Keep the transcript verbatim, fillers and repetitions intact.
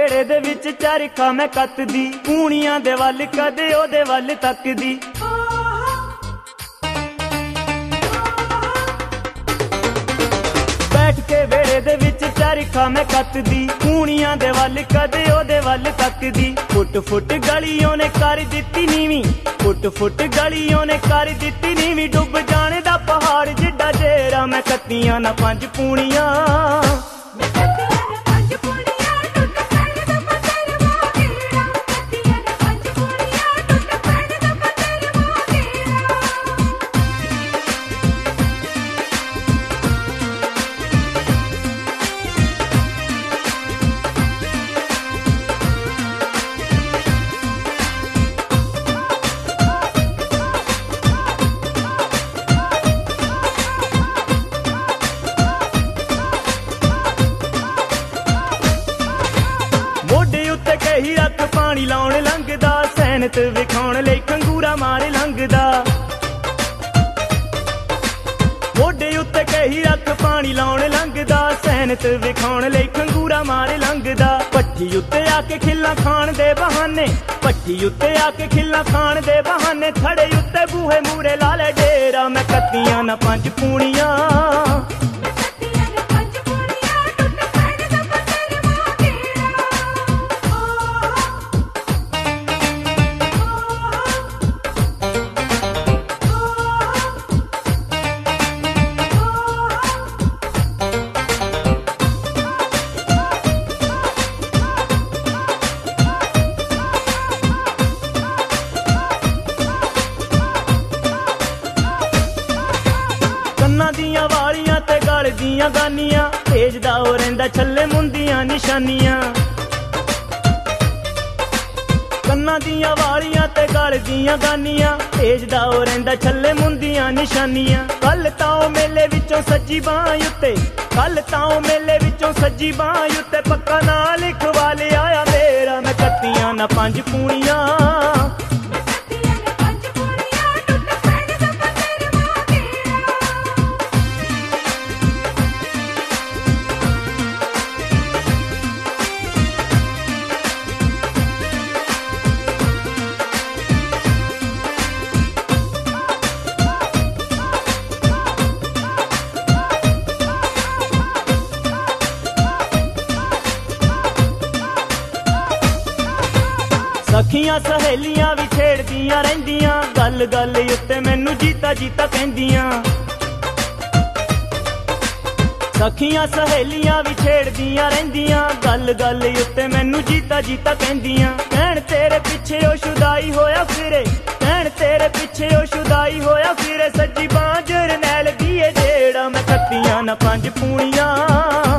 ਵੇੜੇ ਦੇ ਵਿੱਚ ਚਰਖਾ ਮੈਂ ਕੱਤਦੀ, ਕੂਣੀਆਂ ਦੇ ਵੱਲ ਕਦੇ ਉਹਦੇ ਵੱਲ ਤੱਕਦੀ। ਬੈਠ ਕੇ ਵੇੜੇ ਦੇ ਵਿੱਚ ਚਰਖਾ ਮੈਂ ਕੱਤਦੀ, ਕੂਣੀਆਂ ਦੇ ਵੱਲ ਕਦੇ ਉਹਦੇ ਵੱਲ ਤੱਕਦੀ। ਫੁੱਟ ਫੁੱਟ ਗਲੀ ਉਹਨੇ ਕਰ ਦਿੱਤੀ ਨੀਵੀਂ, ਫੁੱਟ ਫੁੱਟ ਗਲੀ ਉਹਨੇ ਕਰ ਦਿੱਤੀ ਨੀਵੀਂ। ਡੁੱਬ ਜਾਣੇ ਦਾ ਪਹਾੜ ਜਿੱਡਾ ਜੇਰਾ ਮੈਂ ਕੱਤੀਆਂ ਨਾ ਪੰਜ ਪੂਣੀਆਂ। ਕਹੀ ਰੱਖ ਪਾਣੀ ਲਾਉਣ ਲੰਘਦਾ, ਸੈਨਤ ਵਿਖਾਉਣ ਲਈ ਖੰਗੂਰਾ ਮਾਰੇ ਲੰਘਦਾ। ਮੋਢੇ ਉੱਤੇ ਕਹੀ ਰੱਖ ਪਾਣੀ ਲਾਉਣ ਲੰਘਦਾ, ਸੈਨਤ ਵਿਖਾਉਣ ਲਈ ਖੰਗੂਰਾ ਮਾਰੇ ਲੰਘਦਾ। ਭੱਠੀ ਉੱਤੇ ਆ ਕੇ ਖਿੱਲਾਂ ਖਾਣ ਦੇ ਬਹਾਨੇ, ਭੱਠੀ ਉੱਤੇ ਆ ਕੇ ਖਿੱਲਾਂ ਖਾਣ ਦੇ ਬਹਾਨੇ। ਥੜੇ ਉੱਤੇ ਬੂਹੇ ਮੂਰੇ ਲਾ ਲੈ ਡੇਰਾ ਮੈਂ ਕੱਤੀਆਂ ਨਾ ਪੰਜ ਪੂਣੀਆਂ। ਕੰਨਾਂ ਦੀਆਂ ਵਾਲੀਆਂ ਤੇ ਗਲ ਦੀਆਂ ਗਾਨੀਆਂ, ਭੇਜਦਾ ਉਹ ਰਹਿੰਦਾ ਛੱਲੇ ਮੁੰਦੀਆਂ ਨਿਸ਼ਾਨੀਆਂ। ਕੰਨਾਂ ਦੀਆਂ ਵਾਲੀਆਂ ਤੇ ਗਲ ਦੀਆਂ ਗਾਨੀਆਂ, ਭੇਜਦਾ ਉਹ ਰਹਿੰਦਾ ਛੱਲੇ ਮੁੰਦੀਆਂ ਨਿਸ਼ਾਨੀਆਂ। ਕੱਲ ਤਾਂ ਉਹ ਮੇਲੇ ਵਿੱਚੋਂ ਸੱਜੀ ਬਾਂਹ ਉੱਤੇ, ਕੱਲ ਤਾਂ ਉਹ ਮੇਲੇ ਵਿੱਚੋਂ ਸੱਜੀ ਬਾਂਹ ਉੱਤੇ ਪੱਕਾ ਨਾਂ ਲਿਖਵਾ ਲਿਆਇਆ ਮੇਰਾ ਮੈਂ ਕੱਤੀਆਂ ਨਾ ਪੰਜ ਪੂਣੀਆਂ। ਸਖੀਆਂ ਸਹੇਲੀਆਂ ਵੀ ਛੇੜਦੀਆਂ ਰਹਿੰਦੀਆਂ, ਗੱਲ ਗੱਲ ਉੱਤੇ ਮੈਨੂੰ ਜੀਤਾ ਜੀਤਾ ਕਹਿੰਦੀਆਂ। ਸਖੀਆਂ ਸਹੇਲੀਆਂ ਵੀ ਛੇੜਦੀਆਂ ਰਹਿੰਦੀਆਂ, ਗੱਲ ਗੱਲ ਉੱਤੇ ਮੈਨੂੰ ਜੀਤਾ ਜੀਤਾ ਕਹਿੰਦੀਆਂ। ਕਹਿਣ ਤੇਰੇ ਪਿੱਛੇ ਉਹ ਸ਼ੁਦਾਈ ਹੋਇਆ ਫਿਰੇ, ਕਹਿਣ ਤੇਰੇ ਪਿੱਛੇ ਉਹ ਸ਼ੁਦਾਈ ਹੋਇਆ ਫਿਰੇ। ਸੱਜੀ ਬਾਂਹ ਜਰਨੈਲ ਦੀ ਏ ਜਿਹੜਾ ਮੈਂ ਕੱਤੀਆਂ ਨਾ ਪੰਜ ਪੂਣੀਆਂ।